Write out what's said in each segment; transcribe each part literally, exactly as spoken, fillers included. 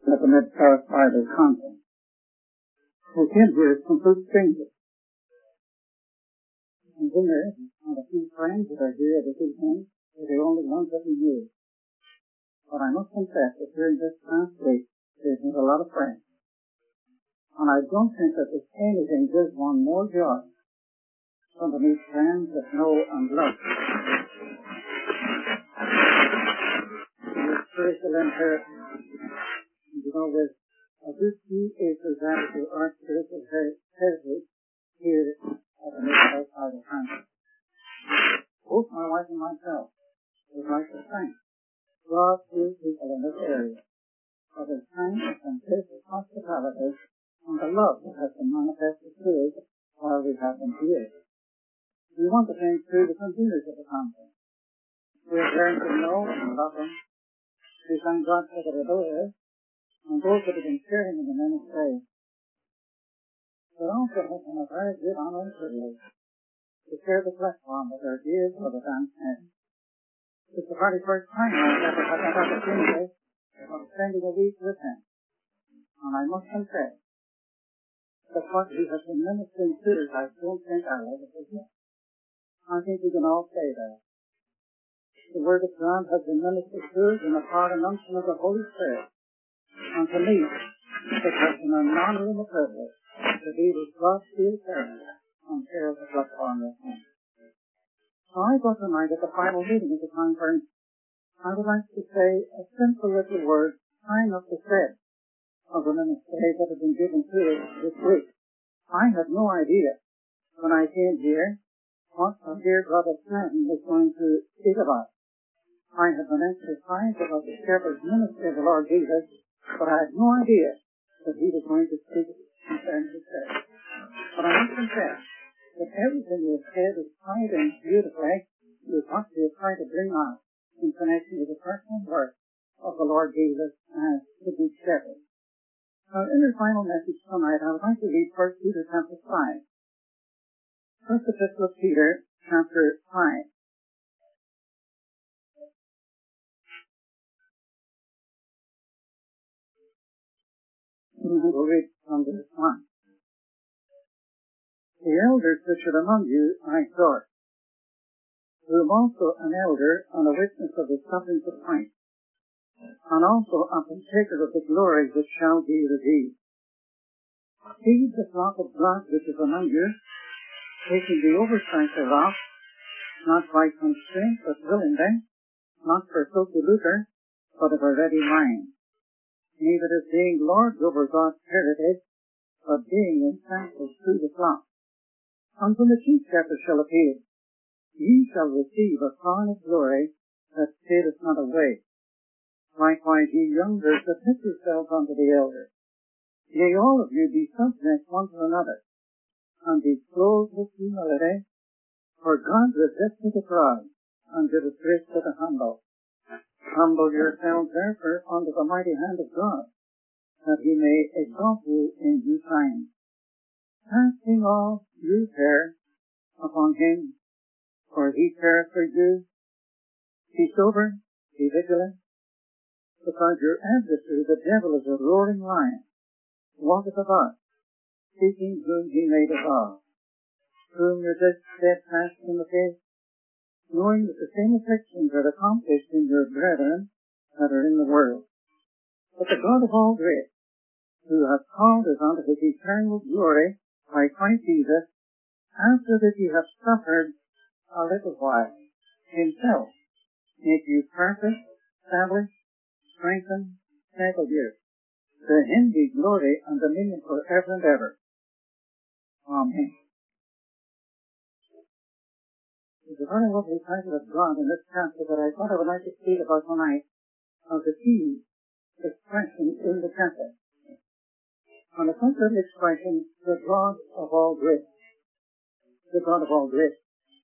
at the Mid-South Bible Conference who came here as complete strangers. And then there are a few friends that are here this evening, but they're only ones that we knew. But I must confess that during this past week, there's been a lot of friends. And I don't think that there's anything gives one more joy than to meet friends that know and love. Your spiritual inheritance. You know, there's a good few acres added to our spiritual heritage here at the Mid-South Bible Conference. Both my wife and myself would like to thank God to people in this area for their kindness and faithful hospitality and the love that has been manifested to us while we have been here. We want to thank too the conveners of the conference. We have learned to know and love them. We thank God for their adorers and those that have been sharing in the ministry. But also has been a very good honor and privilege to share the platform with our dear brother Dan Smith. It's the very first time I've ever had that opportunity of spending a week with him. And I must confess that what he has been ministering to us, I don't think I'll ever forget. I think we can all say that. The Word of God has been ministered to us in the power and unction of the Holy Spirit. And to me, it has been an honor and a privilege to be with God's dear servant and share the platform with him. So I thought tonight at the final meeting of the conference, I would like to say a simple little word, tying up the thread of the ministry that has been given to us this week. I had no idea when I came here what our dear brother Stanton was going to speak about. I had been exercised about the shepherd's ministry of the Lord Jesus, but I had no idea that he was going to speak concerning his church. But I must confess that everything you have said is tied in beautifully with what you have tried to bring out in connection with the personal work of the Lord Jesus as the good shepherd. Now, in our final message tonight, I would like to read First Peter chapter five. First Epistle of Peter, chapter five. And we'll read from verse one. The elders which are among you I exhort, who am also an elder and a witness of the sufferings of Christ, and also a partaker of the glory which shall be revealed. Feed the flock of God which is among you, taking the oversight thereof, not by constraint but willingly, not for filthy lucre, but of a ready mind, neither as being lords over God's heritage, but being in thankful to the flock. And when the chief shepherd shall appear, ye shall receive a crown of glory that fadeth not away. Likewise ye younger, submit yourselves unto the elders. Yea, all of you be subject one to another, and be clothed with humility, for God resisteth the proud, and giveth grace to the humble. Humble yourselves therefore under the mighty hand of God, that he may exalt you in due time. Casting all your care upon him, for he cares for you. Be sober, be vigilant, because your adversary, the devil, is a roaring lion, walketh about, seeking whom he may devour. Whom resist steadfast in the faith, knowing that the same afflictions are accomplished in your brethren that are in the world. But the God of all grace, who hath called us unto his eternal glory by Christ Jesus, after that ye have suffered a little while, himself make you perfect, establish, strengthen, settle you. To him be glory and dominion for ever and ever. Amen. It's a very lovely title of God in this chapter that I thought I would like to speak about tonight, of the key expression in the chapter. On the front of the expression, the God of all grace. The God of all grace.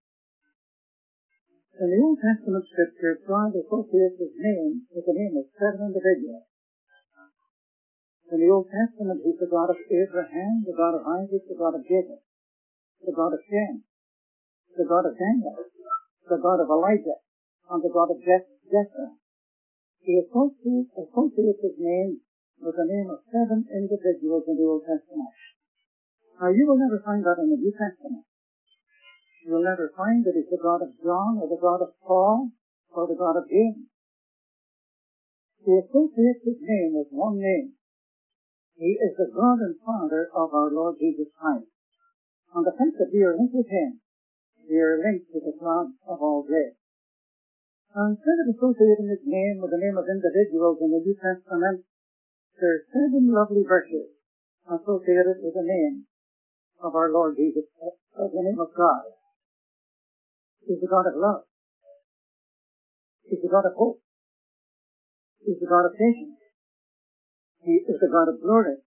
In the Old Testament scripture, God associates his name with the name of seven individuals. In the Old Testament, he's the God of Abraham, the God of Isaac, the God of Jacob, the God of Shem, the God of Daniel, the God of Elijah, and the God of Jephthah. He associates, associates his name was the name of seven individuals in the Old Testament. Now, you will never find that in the New Testament. You will never find that he's the God of John or the God of Paul or the God of James. He associates his name with one name. He is the God and Father of our Lord Jesus Christ. On the fact that we are linked with him, we are linked to the God of all grace. And instead of associating his name with the name of individuals in the New Testament, there are seven lovely virtues associated with the name of our Lord Jesus, of the name of God. He's the God of love. He's the God of hope. He's the God of patience. He is the God of glory.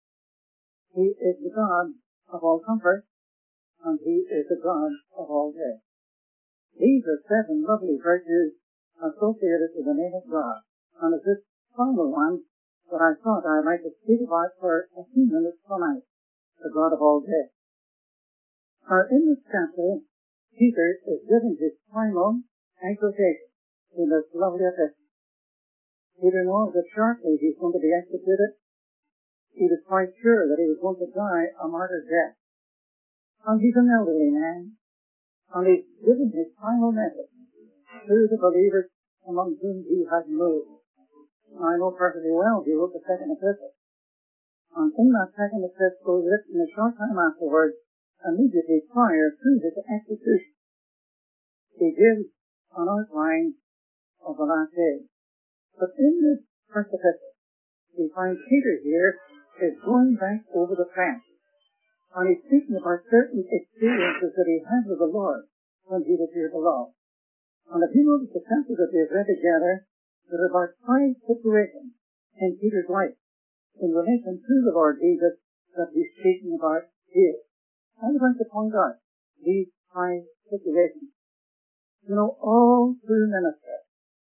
He is the God of all comfort. And he is the God of all grace. These are seven lovely virtues associated with the name of God. And it's this final one that I thought I might speak about for a few minutes tonight, the God of all grace. Now, in this chapter, Peter is giving his final exhortation in this lovely epistle. Peter knows that shortly he's going to be executed. He was quite sure that he was going to die a martyr's death. And he's an elderly man, and he's given his final message to the believers among whom he had moved. I know perfectly well he wrote the second epistle. And in that second epistle, written a short time afterwards, immediately prior to his execution, he gives an outline of the last days. But in this first epistle, we find Peter here is going back over the past. And he's speaking about certain experiences that he had with the Lord when he was here below. And if you notice the chapters that we've read together, there are about five situations in Peter's life in relation to the Lord Jesus that he's speaking about here. I would like to point out these five situations. You know, all true ministry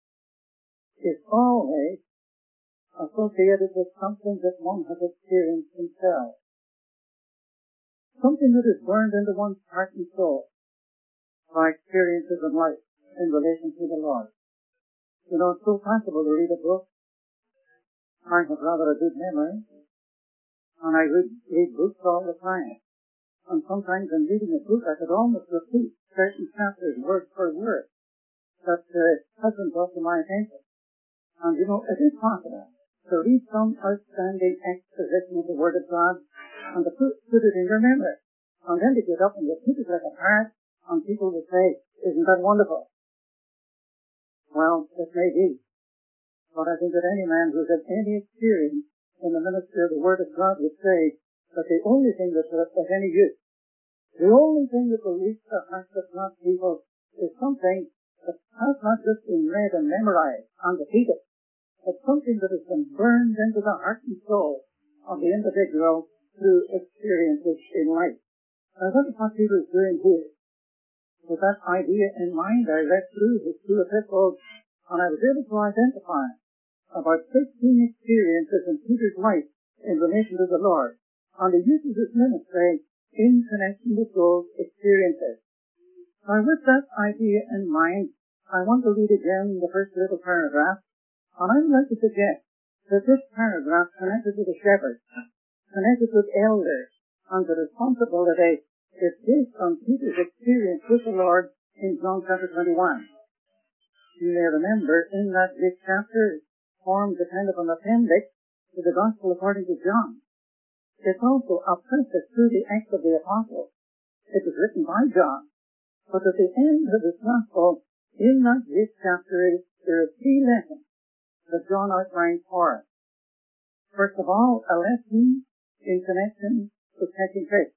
is always associated with something that one has experienced himself. Something that is burned into one's heart and soul by experiences in life in relation to the Lord. You know, it's so possible to read a book. I have rather a good memory, and I read, read books all the time. And sometimes in reading a book, I could almost repeat certain chapters word for word that uh, hasn't brought to my attention. And you know, it is possible to read some outstanding exposition of the Word of God and to put, put it in your memory. And then to get up and repeat it like a parrot, and people will say, isn't that wonderful? Well, it may be. But I think that any man who's had any experience in the ministry of the Word of God would say that the only thing that's of any use, the only thing that will reach the hearts of God's people is something that has not just been read and memorized and repeated, but something that has been burned into the heart and soul of the individual through experiences in life. Now, that is what Peter is doing here. With that idea in mind, I read through his two epistles, and I was able to identify about fifteen experiences in Peter's life in relation to the Lord, and he uses his ministry in connection with those experiences. Now, with that idea in mind, I want to read again the first little paragraph, and I would like to suggest that this paragraph connected with the shepherds, connected with elders, and the responsibility is based on Peter's experience with the Lord in John chapter twenty-one. You may remember in that this chapter forms a kind of an appendix to the Gospel according to John. It's also a preface to the Acts of the Apostles. It was written by John. But at the end of this Gospel, in that this chapter, there are three lessons that John outlines for us. First of all, a lesson in connection with catching fish.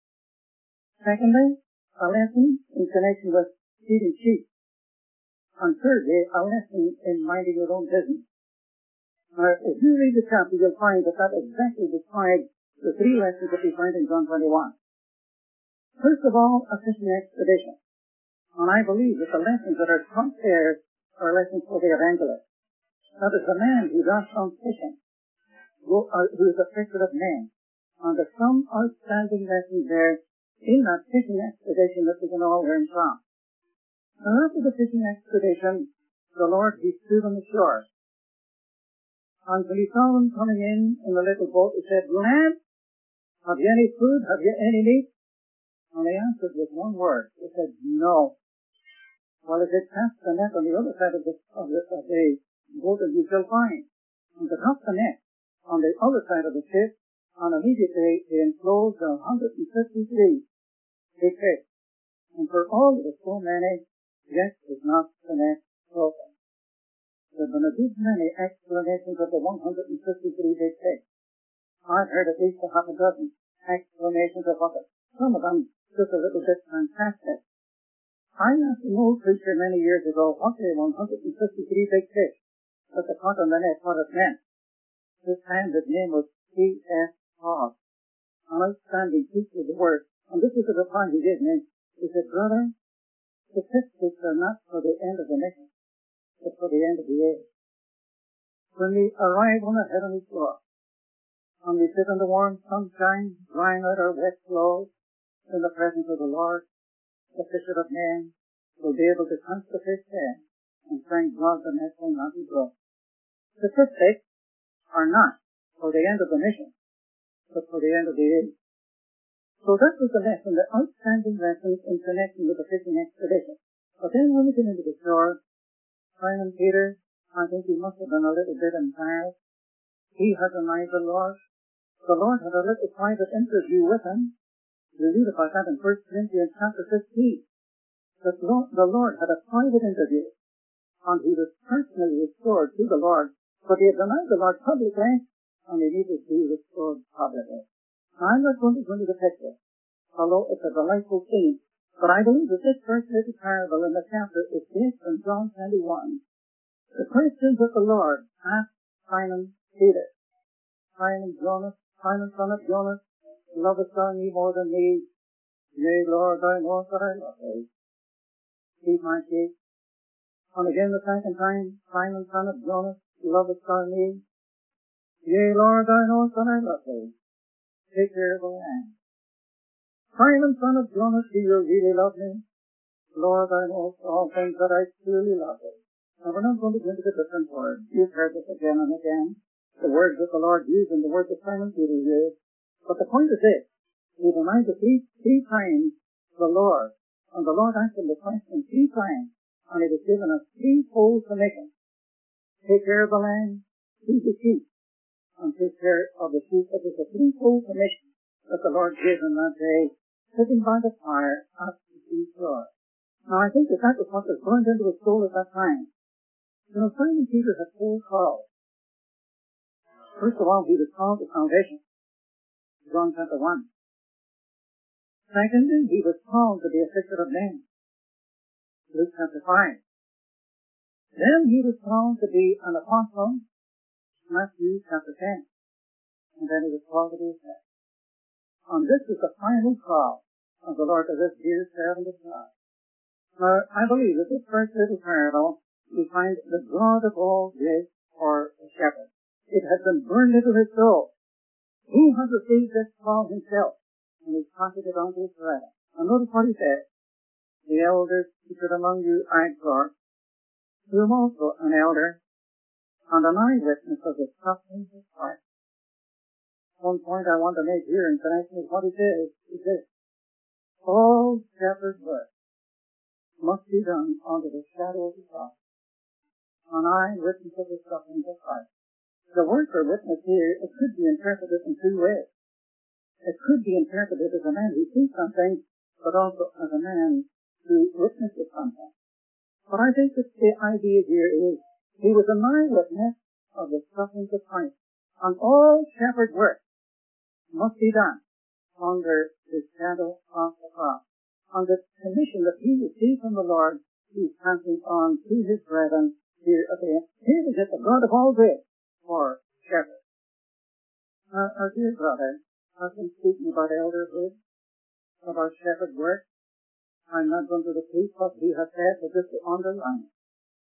Secondly, a lesson in connection with feeding sheep. And thirdly, a lesson in minding your own business. Now, if you read the chapter, you'll find that that exactly describes the three lessons that we find in John twenty-one. First of all, a fishing expedition. And I believe that the lessons that are taught there are lessons for the evangelist. That is the man who does some fishing, who is a fisher of men. And there's some outstanding lessons there in that fishing expedition that we can all learn from. Now, after the fishing expedition, the Lord, he stood on the shore. And when he saw them coming in in the little boat, he said, "Lad, have you any food? Have you any meat?" And they answered with one word. They said, "No." Well, if it cast the net on the other side of the, of the, of the boat, as you shall find. And they cast the net on the other side of the ship, and immediately they enclosed one hundred fifty-three big fish. And for all of the so many, yet was not the net broken. There have been a good many explanations of the one hundred fifty-three big fish. I've heard at least a half a dozen explanations of what, some of them just a little bit fantastic. I asked an old preacher many years ago what the one hundred fifty-three big fish that the caught on the net, what it meant. This time his name was C S Hogg, an outstanding teacher of the word. And this is the reply he gave me. He said, "Brother, statistics are not for the end of the mission, but for the end of the age. When we arrive on the heavenly floor, and we sit in the warm sunshine, drying out our wet clothes in the presence of the Lord, the fisher of men will be able to count the fish then and thank God the net will not be broken." Statistics are not for the end of the mission, but for the end of the age. So that was the lesson, the outstanding lesson in connection with the fishing expedition. But then when we came into the shore, Simon Peter, I think he must have been a little bit embarrassed. He had denied the Lord. The Lord had a little private interview with him. We read about that in First Corinthians chapter fifteen. That the Lord had a private interview, and he was personally restored to the Lord. But he had denied the Lord publicly, and he needed to be restored publicly. Now, I'm not going to go into the picture, although it's a delightful scene. But I believe that this first little parable in the chapter is based on John twenty-one. The questions that the Lord asked Simon Peter. "Simon Jonas, Simon son of Jonas, lovest thou me more than these? Yea, Lord, thou knowest that I love thee. Feed my sheep." And again the second time, "Simon son of Jonas, lovest thou me? Yea, Lord, thou knowest that I love thee. Take care of the lamb." "Simon son of Jonas, do you really love me? Lord, thou knowest all things that I truly love thee." Now we're not going to go into the different words. You've heard this again and again. The words that the Lord used and the words that Simon Peter used. But the point is this. He denied the three, three times the Lord. And the Lord asked him the question three times. And he was given a threefold commission. Take care of the lamb, feed the sheep, and take care of the sheep. It was a threefold commission that the Lord gave him that day, sitting by the fire at the seashore. Now I think that that was what was burned into his soul at that time. You know, Simon Peter had four calls. First of all, he was called to salvation. John chapter one. Secondly, he was called to be a fisher of men. Luke chapter five. Then he was called to be an apostle. Matthew chapter ten. And then he was called to be a shepherd. And this is the final call of the Lord to this dear servant of God. Now, I believe that this first little parable, we find the God of all grace for a shepherd. It has been burned into his soul. He has received this call himself, and he's passed it on to his brethren. And notice what he says. "The elders which are among you I exhort, who am also an elder, and an eyewitness of the sufferings of Christ." One point I want to make here in connection with what he says is this. All shepherd's work must be done under the shadow of the cross. An eyewitness of the sufferings of Christ. The word for witness here, it could be interpreted in two ways. It could be interpreted as a man who sees something, but also as a man who witnesses something. But I think that the idea here is, he was an eyewitness of the sufferings of Christ. And all shepherd work must be done under the shadow of the cross. And the commission that he received from the Lord, he's passing on to his brethren here again. Here is it, the God of all grace for shepherds. Now, our dear brother has been speaking about elderhood, about shepherd work. I'm not going to repeat what he has said, but just to underline.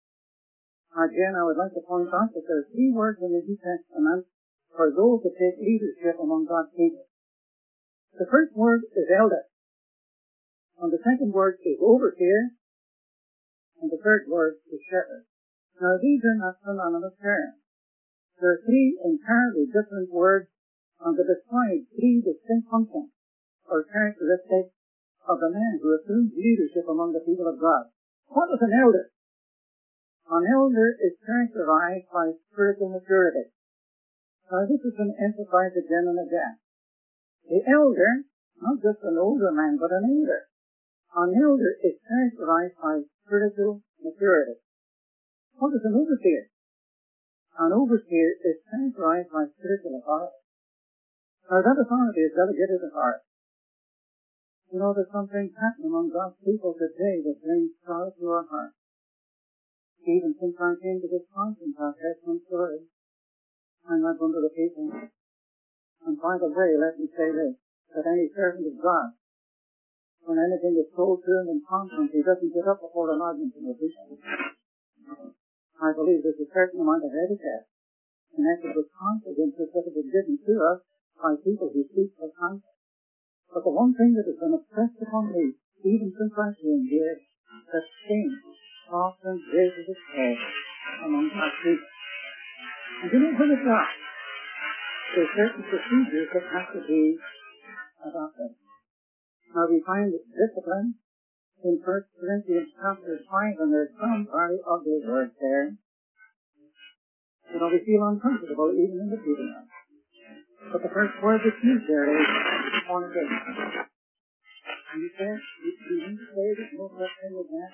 Again, I would like to point out that there are three words in the New Testament for those that take leadership among God's people. The first word is elder, and the second word is overseer, and the third word is shepherd. Now, these are not synonymous terms. There are three entirely different words and to describe three distinct functions or characteristics of the man who assumes leadership among the people of God. What is an elder? An elder is characterized by spiritual maturity. Now this has been emphasized again and again. The elder, not just an older man, but an elder. An elder is characterized by spiritual maturity. What is an overseer? An overseer is characterized by spiritual authority. Now that authority is delegated authority. You know, there's something happening among God's people today that brings sorrow to our heart. Even since I came to this conference, I've heard some stories. I'm not one of the people. And by the way, let me say this, that any servant of God, when anything is told to him in conference, he doesn't get up before an audience and repeat it. I believe there's a certain amount of etiquette connected with confidences that have been given to us by people who speak for counsel. But the one thing that has been impressed upon me, even since I came here, that shame often raises its head among our people. And you know when it's not, there's certain procedures that have to be adopted. Now we find discipline in First Corinthians chapter five, and there's some very ugly words there. You know, we feel uncomfortable even in the reading of. But the first word that's used there is fornication. And you say, you need to say that no such thing as that,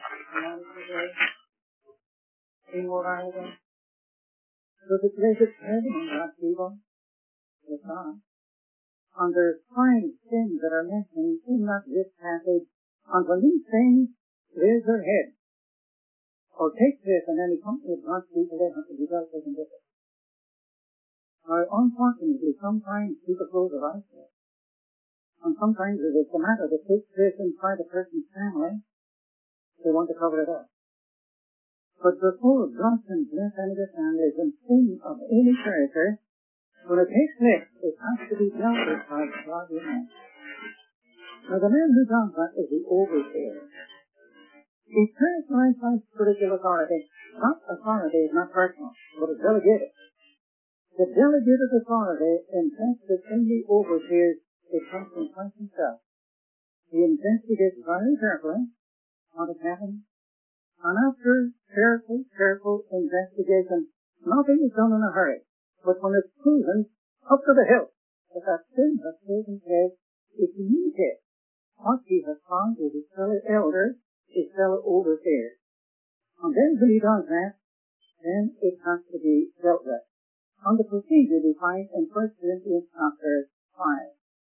immorality. Does it raise its head among God's people? It's not. And there's five sins that are mentioned in that this passage. And when these things raise their head, or take place in any company of God's people, they have to be dealt with in this. Now, unfortunately, sometimes people close their eyes to it. And sometimes it is the matter that takes place inside a person's family, they want to cover it up. But before God can bless any of the families and sin of any character, when it takes place, it has to be dealt with by God Himself. Now, the man who does that is the overseer. He's characterized by spiritual authority. That authority is not personal, but it's delegated. The delegated authority invested in the overseers, it comes from Christ Himself. He investigates very carefully what has happened, and after careful, careful investigation, nothing is done in a hurry. But when it's proven up to the hilt that that sin has taken place, it communicates what he has found with his fellow elders, his fellow overseers. And then when he does that, then it has to be dealt with. And the procedure we find in First Corinthians chapter five.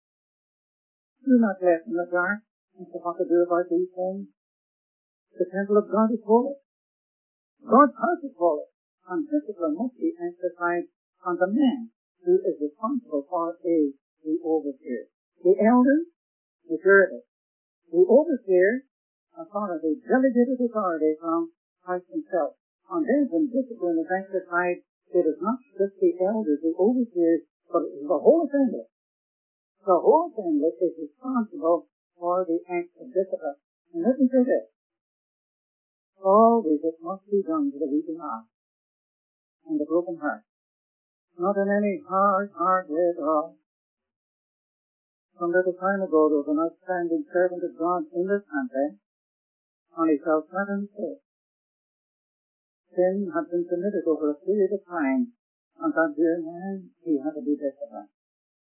Do not left in the dark as to what to do about these things. The temple of God is holy. God's house is holy. And discipline must be exercised on the man who is responsible for is the overseer. The elders, maturity. The overseer, authority, delegated authority from Christ Himself. And then when discipline is exercised, it is not just the elders, the overseers, but it is the whole assembly. The whole assembly is responsible for the act of discipline. And listen to this. Always it must be done to the weeping eye and the broken heart. Not in any hard, hard way at all. Some little time ago, there was an outstanding servant of God in this country, and he fell flat on his face. Sin had been committed over a period of time, and that dear man, he had to be disciplined.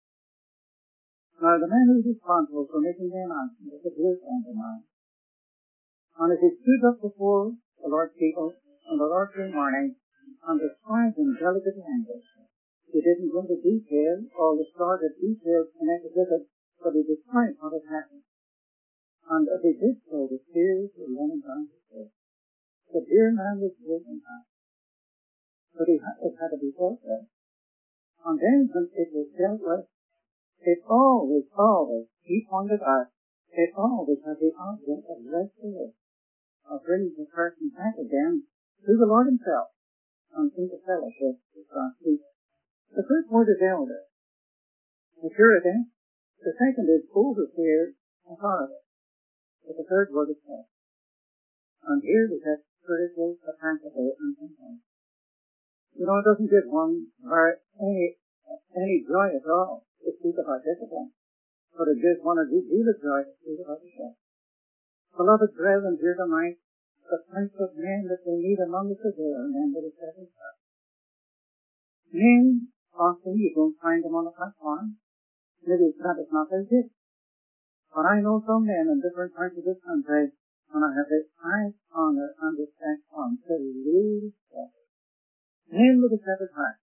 Now, the man who was responsible for making the announcement was a dear friend of mine. And as he stood up before the Lord's people on the Lord's Day morning, and described in delicate language, he didn't go into detail, all the sordid details connected with it, but he described what had happened. And as he did so, the tears were running down his face. The dear man was broken heart. But he had, it had to be dealt with. And then when it was dealt with, it always, always, he pointed out, it always has the object of restoration, of bringing the person back again to the Lord Himself and into fellowship with God's people. The first word is elder, maturity. The second is overseer, authority. But the third word is head. And here we have spiritual capacity and content. You know, it doesn't give one very, any, any joy at all to speak about discipline, but it gives one a deep deal of joy to speak about the shepherd. Beloved brethren, here tonight, the type of men that we meet among us today are men that are set in heart. Men, often you don't find them on the platform. Maybe that is not their gift. But I know some men in different parts of this country, and I have the highest honor and respect on to lead shepherd. Men with a shepherd's heart.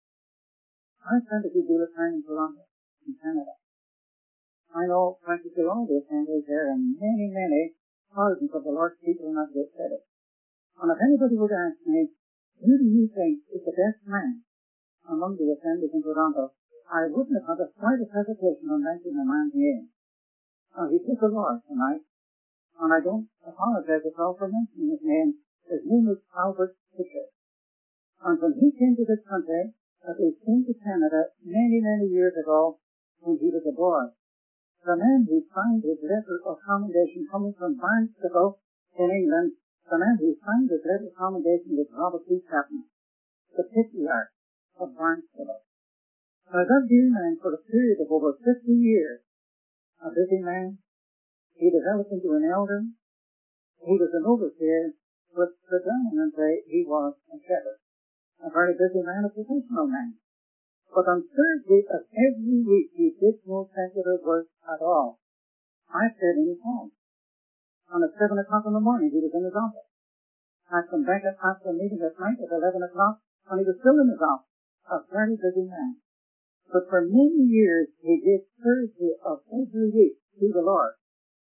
I spent a good deal of time in Toronto, in Canada. I know practically all the assemblies there, and many, many thousands of the Lord's people not get fed. And if anybody would ask me, who do you think is the best man among the assemblies in Toronto, I wouldn't have had the slightest hesitation on mentioning a man's name. Now, he took the Lord tonight, and I don't apologize at all for mentioning his name. His name was Albert Fisher. And when he came to this country, as he came to Canada many, many years ago, when he was a boy, the man who signed his letter of commendation coming from Barnstable in England, the man who signed his letter of commendation was Robert B. Chapman, the patriarch of Barnstable. Now that dear man, for a period of over fifty years, a busy man, he developed into an elder, he was an overseer, but predominantly he was a shepherd, a very busy man, a professional man. But on Thursday of every week, he did no secular work at all. I stayed in his home. And at seven o'clock in the morning, he was in his office. I come back after a meeting at night at eleven o'clock, and he was still in his office. A very busy man. But for many years, he did Thursday of every week to the Lord.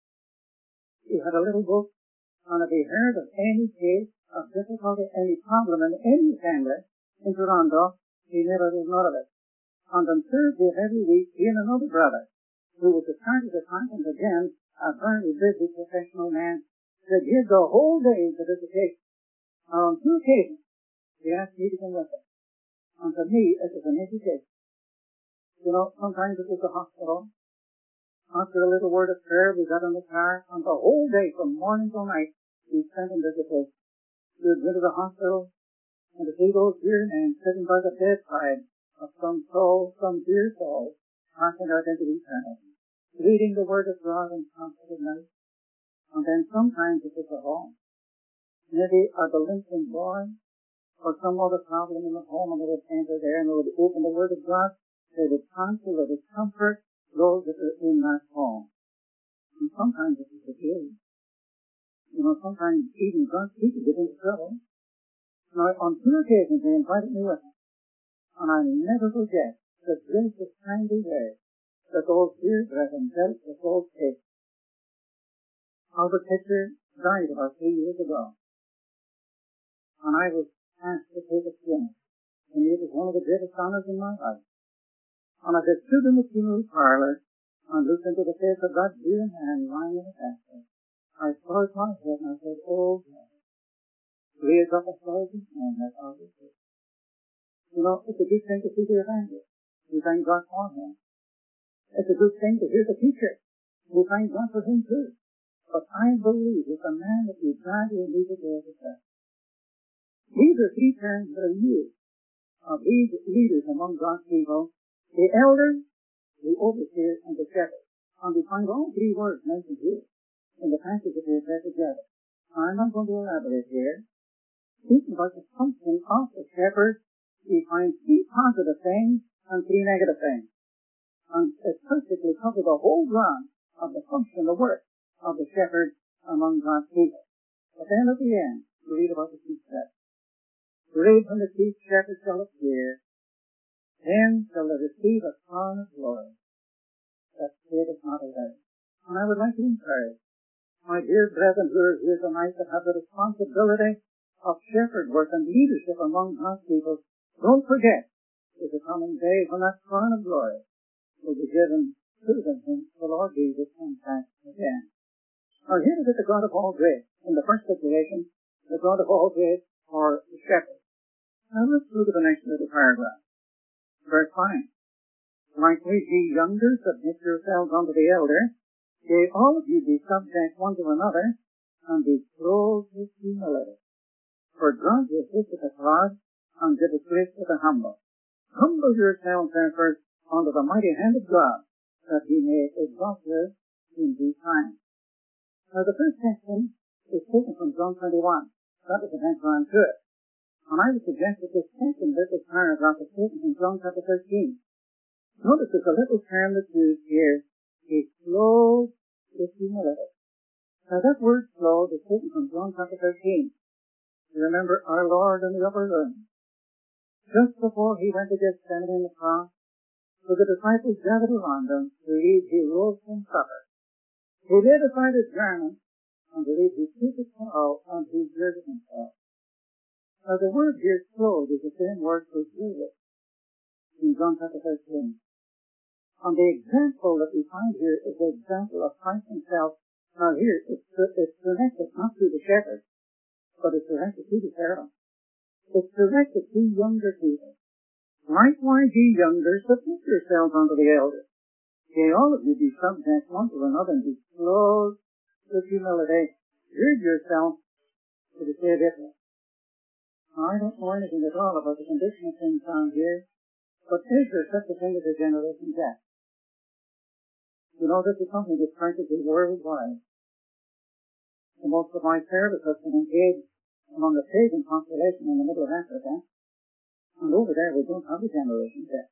He had a little book, and if he heard of any case of difficulty, any problem in any family in Toronto, he never was none of it. And on Thursday of every week, he and another brother, who was a chartered accountant again, a very busy professional man, said he'd go whole day to this occasion. And on two occasions, he asked me to come with him. And for me, it was an education. You know, sometimes it was the hospital. After a little word of prayer, we got in the car, and the whole day, from morning till night, we spent in visitation. We would go to the hospital, and to see those dear men sitting by the bedside of some soul, some dear soul, passing out into eternity, reading the Word of God and comfort at night. And then sometimes it was at home. Maybe a delinquent boy, or some other problem in the home, and they would enter there and they would open the Word of God. They would counsel, they would comfort those that are in that home. And sometimes it was the kids. You know, sometimes even God's people get into trouble. Now, on two occasions they invited me with them. And I never forget the gracious, kindly way that those dear brethren dealt with those kids. Albert Fisher died about three years ago. And I was asked to take his funeral. And it was one of the greatest honors in my life. And as I stood in the funeral parlor and looked into the face of that dear man lying in the casket, I bowed my head and I said, "Oh God, raise up a thousand men that Albert Fisher." You know, it's a good thing to see the evangelist. We thank God for him. It's a good thing to hear the teacher. We thank God for him too. But I believe it's a man that we badly need to go to church. These are three terms that are used of these leaders among God's people: the elder, the overseer, and the shepherd. And we find all three words mentioned here in the passage that we have read together. I'm not going to elaborate here. Speaking about the function of the shepherd, we find three positive things and three negative things. And it perfectly covers the whole ground of the function, the work of the shepherd among God's people. But then at the end, we read about the chief shepherd. Read when the chief shepherd shall appear, then shall they receive a crown of glory that fadeth not away. And I would like to encourage my dear brethren who are here tonight that have the responsibility of shepherd work and leadership among God's people. Don't forget, there's a coming day when that crown of glory will be given to them when the Lord Jesus comes back again. Now here is it the God of all grace. In the first situation, the God of all grace for the shepherd. Now let's look at the next little paragraph. Verse five. Likewise, ye younger, submit yourselves unto the elder. Yea, all of you be subject one to another, and be clothed with humility. For God resisteth the proud, and give the grace to the humble. Humble yourselves, therefore, under the mighty hand of God, that he may exalt you in due time. Now, the first section is taken from John twenty-one. That was the next round to it. And I would suggest that this second bit of paragraph is taken from John chapter thirteen. Notice there's a little term that's used here, is clothed with humility. Now, that word clothed is taken from John chapter thirteen. You remember our Lord in the upper room. Just before he went to Gethsemane on the cross, so the disciples gathered around him, believed he rose from supper. He laid aside his garment, and believed he took his towel, and he girded himself. Now, the word here, clothed, is the same word for girded in John chapter thirteen. And the example that we find here is the example of Christ himself. Now, here, it's, it's directed not to the shepherd, but it's directed to the servant. It's directed to younger people. Likewise, ye younger, submit yourselves unto the elders. Yea, all of you be subject one to another, and be clothed with humility. Gird yourself to the day of Israel. Now, I don't know anything at all about the condition of things down here, but is there such a thing as a generation gap? You know, this is something that's practically worldwide. And most of my service has been engaged among the pagan population in the middle of Africa, and over there we don't have a generation gap.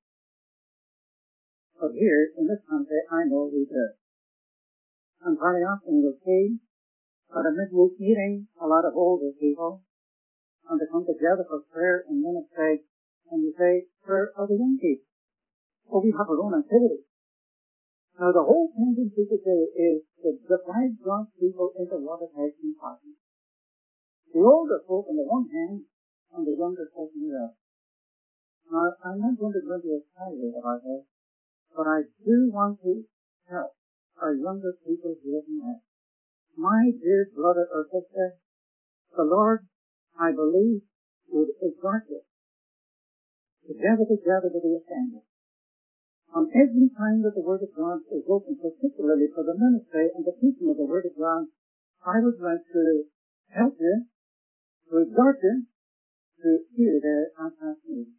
But here, in this country, I know we do. And very often you'll see at a midweek meeting a lot of older people, and they come together for prayer and ministry, and you say, where are the young people? Oh, we have our own activities. Now, the whole tendency today is to divide God's people into what it has been possible. The older folk on the one hand, and the younger folk on the other. Now, I'm not going to go into a tirade about this, but I do want to help our younger people here tonight. My dear brother or sister, the Lord, I believe, would exhort you to gather together to the assembly. On every time that the Word of God is open, particularly for the ministry and the teaching of the Word of God, I would like to help you, to exhort you, to hear there at that meeting.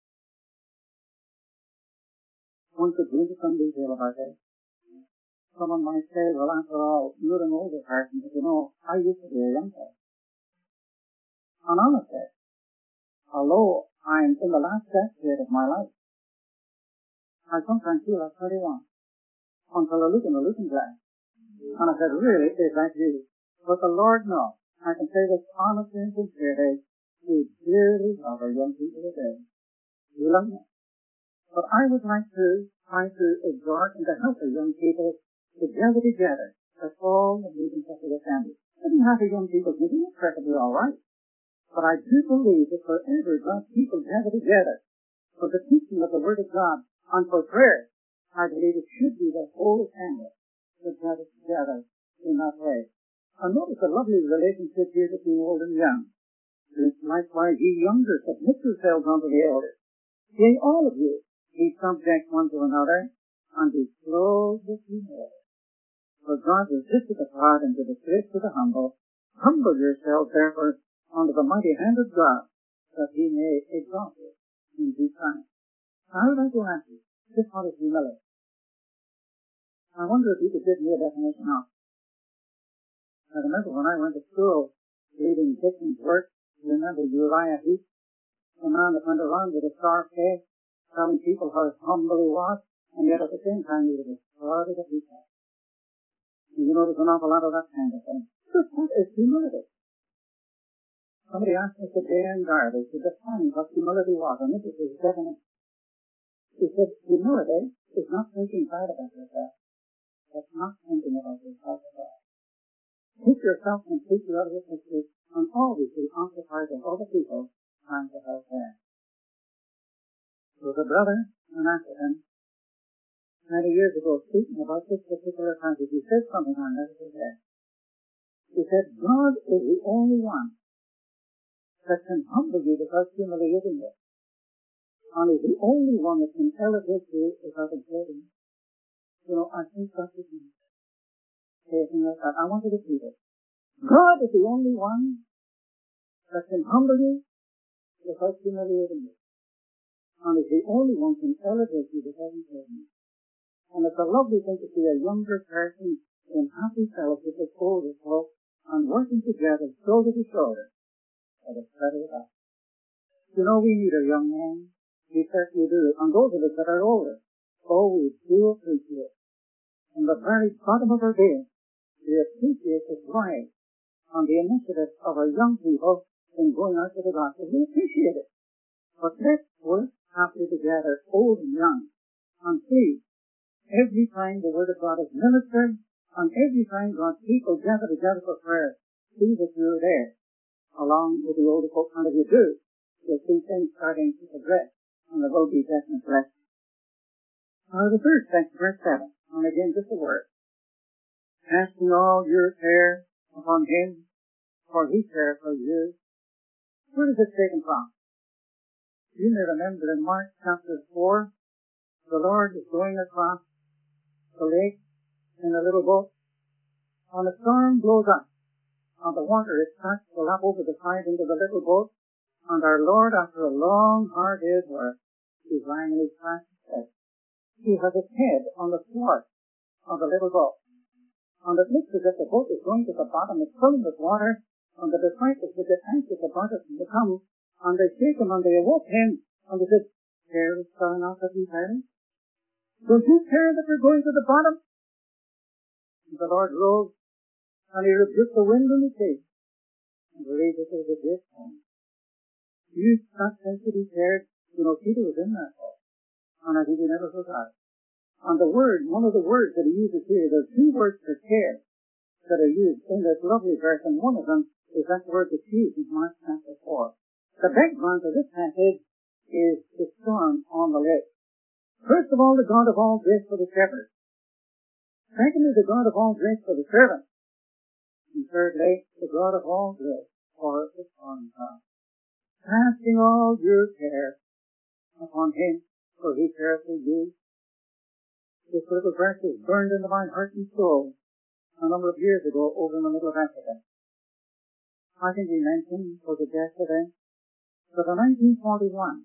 One could go into some detail about this. Someone might say, well, after all, you're an older person, but you know, I used to be a young person. And honestly, although I'm in the last decade of my life, I sometimes feel like thirty-one, until I look in the looking glass. And I said, really, is that you? But the Lord knows. I can say this honestly and sincerely, we dearly love our young people today. We love them. But I would like to try to exhort and to help the young people to gather together at all the meetings of the assembly. Didn't have the young people meeting, it's perfectly all right. But I do believe that forever God's people gather together for the teaching of the Word of God and for prayer, I believe it should be the whole assembly that gathers together in that way. And notice the lovely relationship here between old and young. Likewise, ye younger, submit yourselves unto the elders. Yea, all of you, be subject one to another, and be clothed with humility. For God resisteth the proud, and giveth grace to the humble. Humble yourselves, therefore, under the mighty hand of God, that he may exalt you in due time. Now, I would like to ask you, just what is humility? I wonder if you could give me a definition of it. I remember when I went to school, reading Dickens's work, you remember Uriah Heep, the man that went around with a starved face, telling people how humble he was, and yet at the same time he was as proud as a peacock. And you know, there's an awful lot of that kind of thing. Just what is humility? Somebody asked me today in Garvey to define what humility was, and this is his definition. He said, humility is not thinking bad about yourself. It's not thinking about yourself at all. Keep yourself completely out of your picture, and always be occupied with other people trying to help them. There was a brother in African many years ago speaking about this particular passage. He said something I'll never forget. He said, God is the only one that can humble you without humiliating you. And is the only one that can elevate you without inflating you. You know, I think that's the thing. Saying like that, I want to repeat it. God is the only one that can humble you without humiliating you. And is the only one who can elevate you to heaven's heaven. And it's a lovely thing to see a younger person in happy fellowship with older folk and working together shoulder to shoulder at a better life. You know, we need our young men. We certainly do. And those of us that are older, oh, we do appreciate. From the very bottom of our being, we appreciate the drive and the initiative of our young people in going out to the gospel. We appreciate it. But let's work happily together, old and young, and see, every time the Word of God is ministered, and every time God's people gather together for prayer, see that you're there, along with the older folk. And if you do, you'll see things starting to progress, and there will be definite blessing. Now the third section, verse seven, and again just a word. Casting all your care upon Him, for He cares for you. Where is this taken from? You may remember in Mark chapter four, the Lord is going across the lake in a little boat, and a storm blows up, and the water is starts to lap over the side into the little boat, and our Lord, after a long, hard day's work, is lying in His precious bed. He has His head on the thwart of the little boat, and it looks as if the boat is going to the bottom. It's filling with water, and the disciples would get anxious about it to come, and they shake him, and they awoke him, and they said, "Carest thou not that we perish? Don't you care that we're going to the bottom?" And the Lord rose, and He rebuked the wind and the sea, and believed that there was a great storm. You not think that He cared? You know, Peter was in that boat, and I think He never forgot it. And the word, one of the words that He uses here, there's two words for care that are used in this lovely verse, and one of them is that word that's used in Mark chapter four. The background of this passage is the storm on the lake. First of all, the God of all grace for the shepherd. Secondly, the God of all grace for the servant. And thirdly, the God of all grace for the storm God. Casting all your care upon Him, for He cares for you. This little verse is burned into my heart and soul a number of years ago over in the middle of Africa. I think we mentioned for the death event that in nineteen forty-one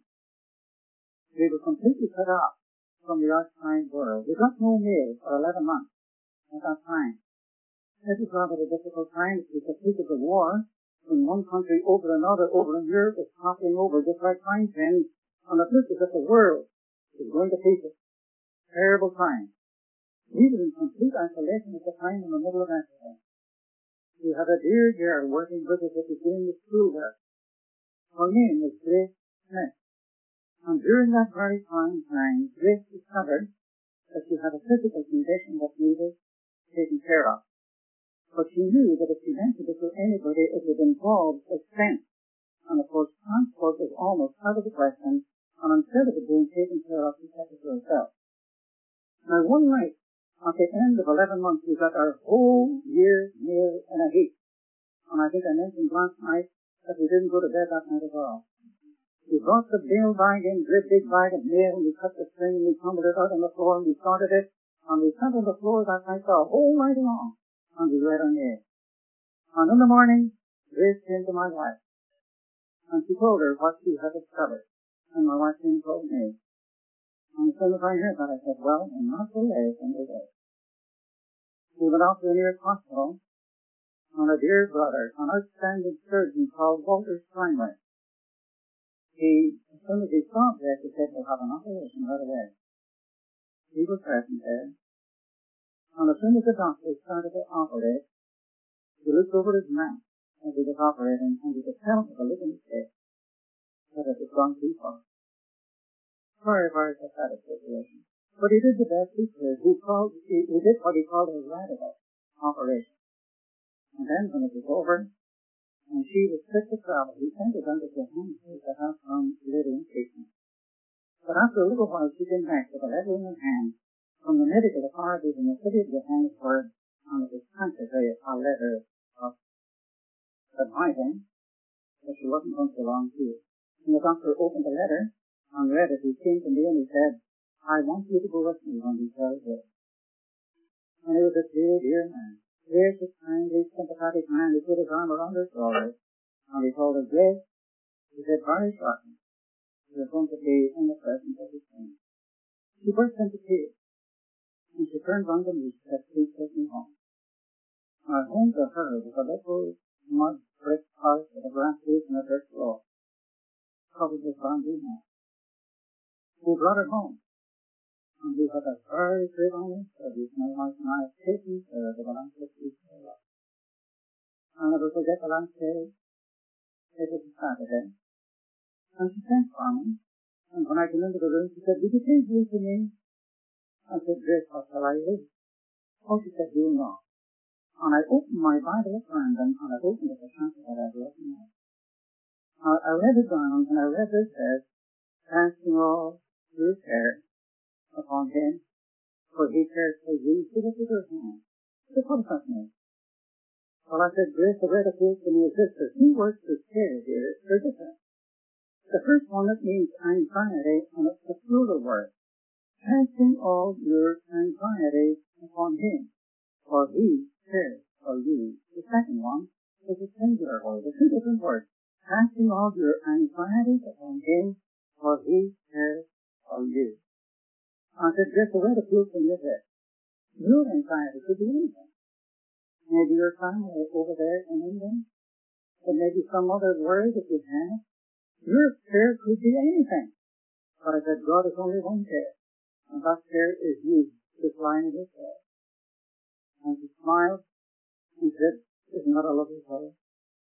we were completely cut off from the outside world. We got no mail for eleven months at that time. It was rather a difficult time. It was the peak of the war. From one country over another, over in Europe, was toppling over just like frying pans, and it looked as if the world was going to pieces. Terrible time. We were in complete isolation at the time in the middle of Africa. We had a dear girl working with us that was doing the school work. Her name was Grace Smith. And during that very trying time, Grace discovered that she had a physical condition that needed taken care of. But she knew that if she mentioned it to anybody, it would involve expense. And of course, transport was almost out of the question, and instead of it being taken care of, she kept it to herself. Now, one night, at the end of eleven months, we got our whole year's meal in a heap. And I think I mentioned last night that we didn't go to bed that night at all. We brought the mail bag in, great big bag of mail, and we cut the string, and we tumbled it out on the floor, and we started it, and we sat on the floor that night the whole night long, and we read our mail. And in the morning, Grace came to my wife, and she told her what she had discovered, and my wife came and told me. And as soon as I heard that, I said, well, I'm not so late in the day. We went off to the nearest hospital, and a dear brother, an outstanding surgeon called Walter Steinway. He, as soon as he saw that, he said, we'll have an operation right away. He was present there. And as soon as the doctor started to operate, he looked over his mouth as he was operating, and he could tell by the look in his face that it had gone too far. Very, very pathetic situation. But he did the best he could. He, called, he, he did what he called a radical operation. And then when it was over, and she was fit to travel, he sent her down to Johannesburg to have some living treatment. But after a little while, she came back with a letter in her hand from the medical authorities in the city of Johannesburg, and it was practically a letter of advising that she wasn't going to belong to you. And the doctor opened the letter and read it. He came to me and he said, I want you to go with me when we tell this. And he was a dear, dear man. Gracious, kindly, sympathetic man. He put his arm around her shoulders, and he told her, Grace, He said, very shortly, you're going to be in the presence of his King. She burst into tears, and she turned round to me, she said, please take me home. Our home to her was a little mud brick house with a grass roof and a dirt floor, covered with bamboo mats. We brought her home, and we had a very good home service. My wife and I have taken care of the last six weeks of her life. I'll never forget the last day. It was a Saturday, and she sent for me, and when I came into the room, she said, would you please read to me? I said, Grace, what shall I read? Oh, she said, you'll know. And I opened my Bible at random, and I opened it to chance that I'd written out. Now, I read it down, and I read this says, casting all your care upon him, for he cares for you. She lifted her hand. So what does that mean? Well, I said, Grace, the way it appeals to me is this. The two words for care here are different. The first one, it means anxiety, and it's the plural word. Casting all your anxiety upon him, for he cares for you. The second one is a singular word. They're two different words. Casting all your anxiety upon him, for he cares for you. I said, Grace, the way it appeals to me is this. Your anxiety could be anything. Maybe your family over there in England, or maybe some other worry that you have. Your care could be anything. But I said, God is only one care, and that care is you, just lying in his bed. And she smiled and said, isn't that a lovely fellow?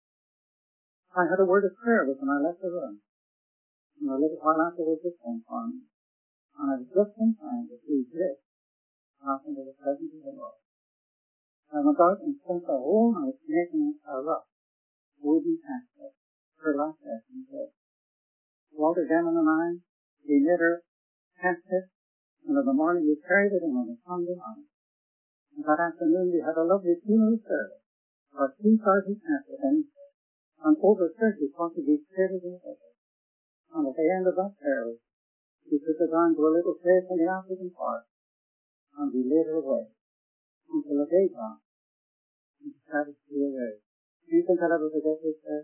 I had a word of prayer with when I left the room, and a little while afterwards it came for me, and I was just in time to see this pass into the presence of the Lord. I went out and spent the whole night making a rough wooden casket for last session day. Walter Denman and I, we made her casket, and in the morning we carried it in on a Sunday night. And that afternoon we had a lovely funeral service for two thousand caskets, and over thirty possibly created in the And at the end of that service, we took her down to a little place in the African Park, and we laid her away until the day dawned, and she started to be away. Do you think I'll ever forget this day?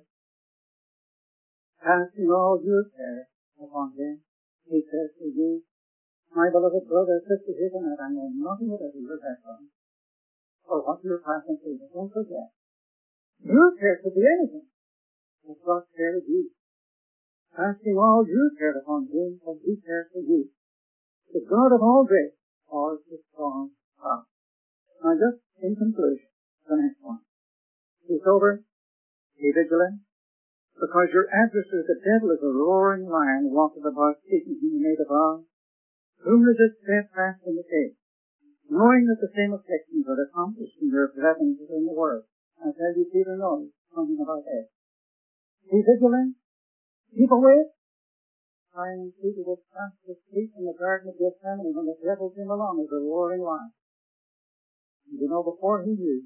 Casting all your care upon him, he says to you, my beloved brother, sister, here tonight, I know nothing whatever you're back from, or what you're passing through, but don't forget, your care could be anything, but God cares for you. Casting all your care upon him, for he cares for you. The God of all grace, all is strong power. Now just in conclusion, the next one. Be sober, be vigilant, because your adversary, the devil, is a roaring lion, walketh about seeking whom he may devour. Whom resist steadfast in the faith, knowing that the same afflictions are accomplished in your brethren within the world. I tell you, Peter knows something about that. Be vigilant, keep awake. Simon Peter was fast asleep in the garden of Gethsemane when the devil came along as a roaring lion. And you know, before he knew,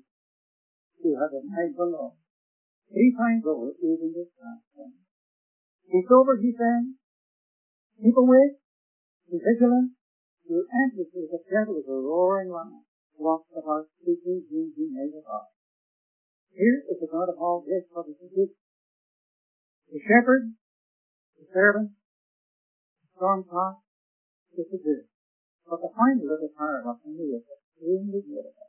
he had a night below. Three times over, even this time. Be sober, he said. Keep awake. Be vigilant. Your adversary, the devil, is a roaring lion, walks about seeking whom he may devour. Here is the God of all grace, what does he do? The shepherd, the servant, the storm tossed, this is it. But the final little paragraph in me is extremely beautiful.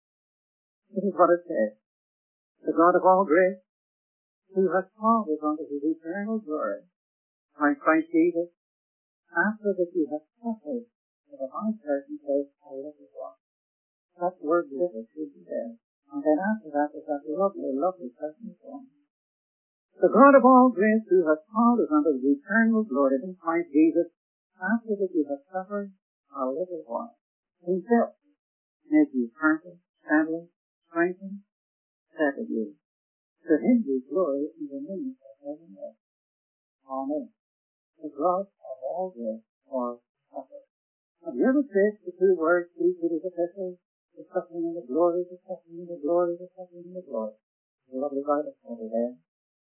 This is what it says. The God of all grace, who has called us unto his eternal glory, by Christ Jesus, after that you have suffered for the high person says, I love you one. That word little should be there. And then after that is that lovely, lovely person song. The God of all grace, who has called us unto his eternal glory in Christ Jesus, after that you have suffered a little while, himself make you perfect, established, strengthened, settle you. To him be glory in the name of heaven and earth. Amen. The God of all grace for supper. Have you ever traced the two words, three Peter's epistles? The suffering and the glory, the suffering and the glory, the suffering and the glory. There's a lovely Bible over there.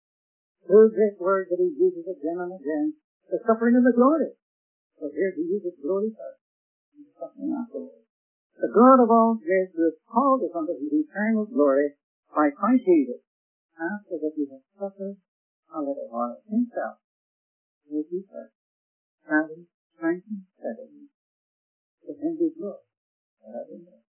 Two great words that he uses again and again. The suffering and the glory. So here he uses glory first, and the suffering afterwards. The God of all grace, who has called us unto his eternal glory by Christ Jesus, after that you have suffered holiday on himself, will be first, counting, strengthen, steadily, to him be glory, forevermore.